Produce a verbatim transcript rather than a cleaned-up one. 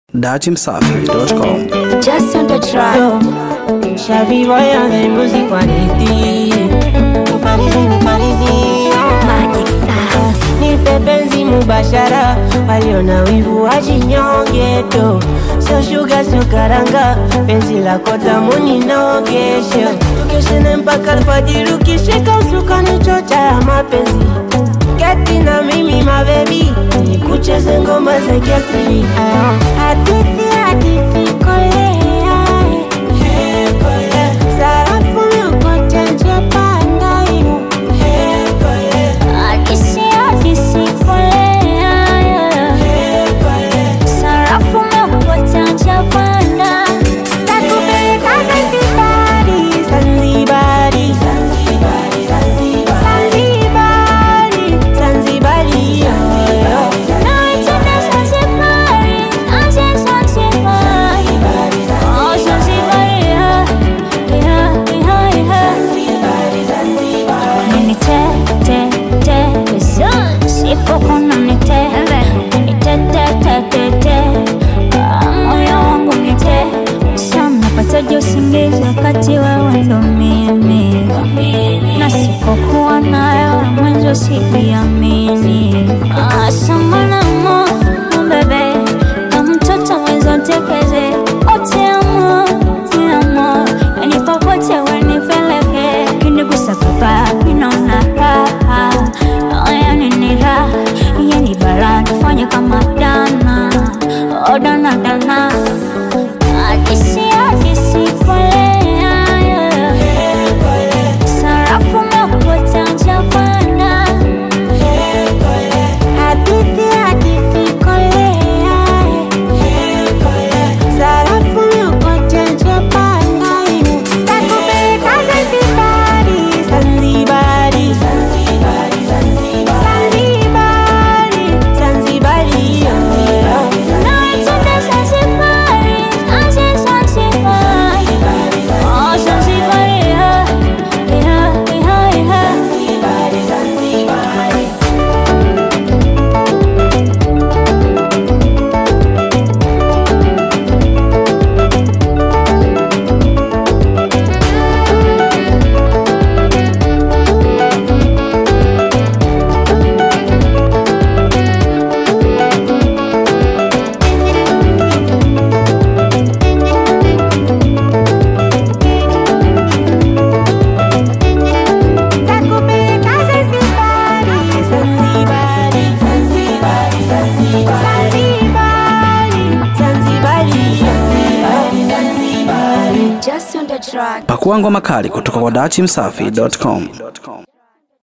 dachi msafi dot com. Just on the track. Shavi boya de music quality. Mufarizi mufarizi Magic Sound. ni pepenzi mubashara. Waliona wivu wajinyonge to. So sugar so karanga. Penzi lako tamu ninogesha. Tukeshene mpaka alfajiri ukishika usuka ni chocha ya mapenzi. Keti na mimi mabebi, nikucheze ngoma za kiasili. Hadithi hadithi kolea, hey kolea. Sarafu miokote nje panda hiyo, hey kolea. Hadithi hadithi kolea, hey kolea. sarafu miokote nje panda. Takupeleka Zanzibari, Zanzibari, Zanzibari, Zanzibari, Zanzibari, Zanzibari, usingizi wakati wewe ndo mimi, na sipokuwa nayo mwanzo sijiamini. Asambana mo mbebe na mtoto mwezo tekeze ote amo ni amo, yani popote wanipeleke kinigusa kupa inaona raha, yani ni raha, yani bara nifanye kama dana o dana dana. Adisi adisi kolea, hey kolea. sarafu miokote nje panda. Hey kolea. Hadithi hadithi kolea, Hey kolea. sarafu miokote nje panda. Takupeleka Zanzibari, Zanzibari, Zanzibari, Zanzibari, Zanzibari, Zanzibari, naitende Zanzibari, aje Zanzibari, oh Zanzibari, yeah, yeah, yeah, yeah. Zanzibari, Zanzibari. Takupeleka Zanzibari, Zanzibari, Zanzibari, Zanzibari, Zanzibari, Zanzibari, Zanzibari. Just on the track. Pakua ngoma kali kutoka kwa dachi msafi dot com.